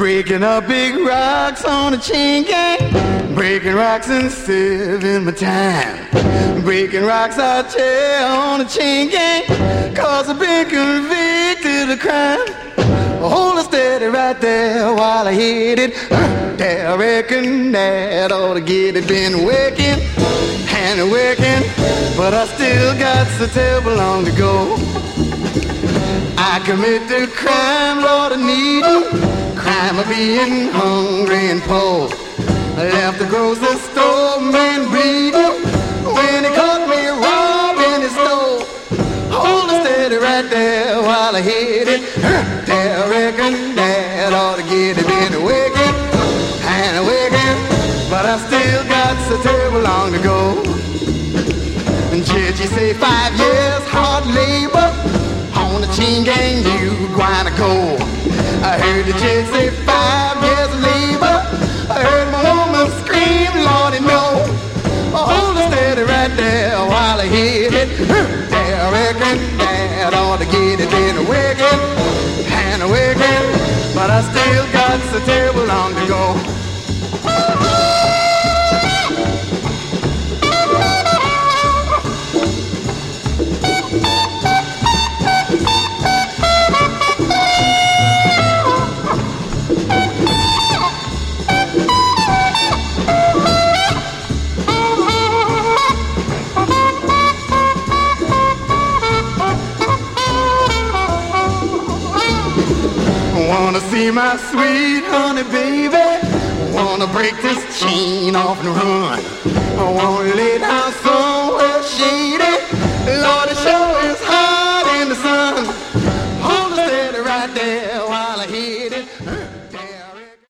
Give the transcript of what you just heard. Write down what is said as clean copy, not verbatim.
Breaking up big rocks on a chain gang, breaking rocks and saving my time. Breaking rocks I tell on a chain gang, cause I've been convicted of crime. Hold it steady right there while I hit it. I reckon that ought to get it. Been working and working, but I still got so terrible long to go. I committed crime, Lord, I need you. Crime of being hungry and poor. I left the grocery store, man, bleeding when he caught me robbing his store. Hold it steady right there while I hit it. I reckon that ought to get it. Been working and working, but I still got so terrible long to go. Judge, you say 5 years hard labor on the chain gang, you Guanaco. I heard the judge say 5 years labor. I heard my woman scream, Lordy, no. Hold it steady right there while I hit it. I reckon that ought to get it. Been working and working, but I still got so terrible long to go. Wanna see my sweet honey baby, wanna break this chain off and run. I wanna lay down somewhere shady